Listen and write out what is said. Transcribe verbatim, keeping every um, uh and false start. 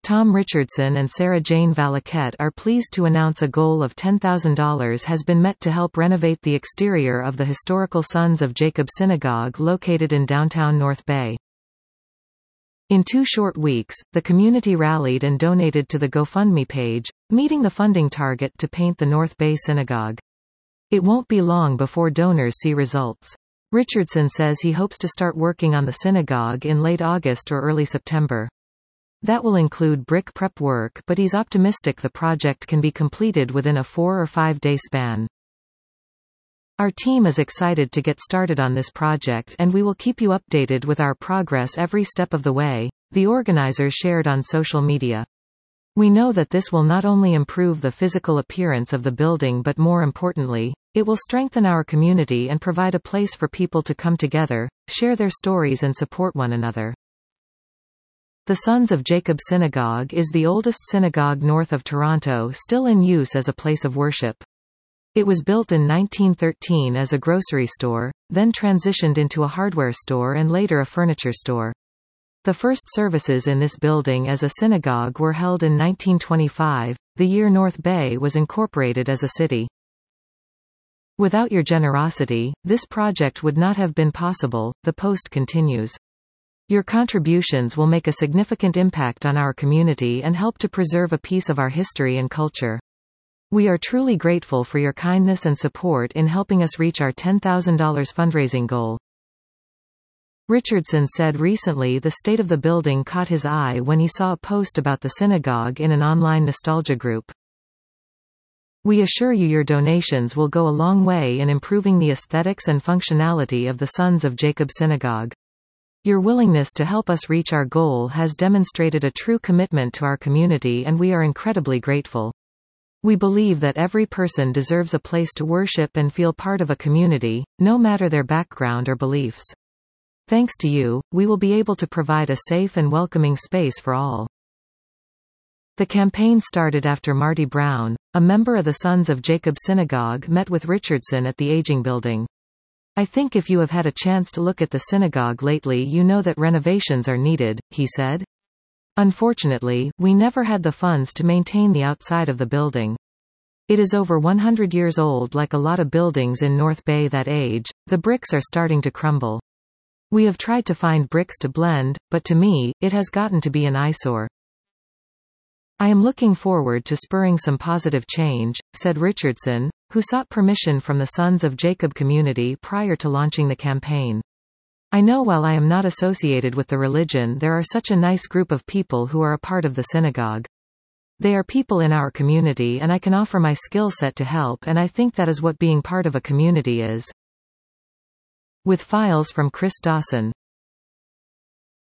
Tom Richardson and Sarah Jane Valaket are pleased to announce a goal of ten thousand dollars has been met to help renovate the exterior of the historical Sons of Jacob Synagogue located in downtown North Bay. In two short weeks, the community rallied and donated to the GoFundMe page, meeting the funding target to paint the North Bay Synagogue. It won't be long before donors see results. Richardson says he hopes to start working on the synagogue in late August or early September. That will include brick prep work, but he's optimistic the project can be completed within a four or five day span. Our team is excited to get started on this project and we will keep you updated with our progress every step of the way, the organizers shared on social media. We know that this will not only improve the physical appearance of the building but more importantly, it will strengthen our community and provide a place for people to come together, share their stories and support one another. The Sons of Jacob Synagogue is the oldest synagogue north of Toronto still in use as a place of worship. It was built in nineteen thirteen as a grocery store, then transitioned into a hardware store and later a furniture store. The first services in this building as a synagogue were held in nineteen twenty-five, the year North Bay was incorporated as a city. Without your generosity, this project would not have been possible, the Post continues. Your contributions will make a significant impact on our community and help to preserve a piece of our history and culture. We are truly grateful for your kindness and support in helping us reach our ten thousand dollars fundraising goal. Richardson said recently the state of the building caught his eye when he saw a post about the synagogue in an online nostalgia group. We assure you your donations will go a long way in improving the aesthetics and functionality of the Sons of Jacob Synagogue. Your willingness to help us reach our goal has demonstrated a true commitment to our community and we are incredibly grateful. We believe that every person deserves a place to worship and feel part of a community, no matter their background or beliefs. Thanks to you, we will be able to provide a safe and welcoming space for all. The campaign started after Marty Brown, a member of the Sons of Jacob Synagogue, met with Richardson at the Aging Building. I think if you have had a chance to look at the synagogue lately you know that renovations are needed, he said. Unfortunately, we never had the funds to maintain the outside of the building. It is over one hundred years old. Like a lot of buildings in North Bay that age, the bricks are starting to crumble. We have tried to find bricks to blend, but to me, it has gotten to be an eyesore. I am looking forward to spurring some positive change, said Richardson, who sought permission from the Sons of Jacob community prior to launching the campaign. I know while I am not associated with the religion there are such a nice group of people who are a part of the synagogue. They are people in our community and I can offer my skill set to help and I think that is what being part of a community is. With files from Chris Dawson.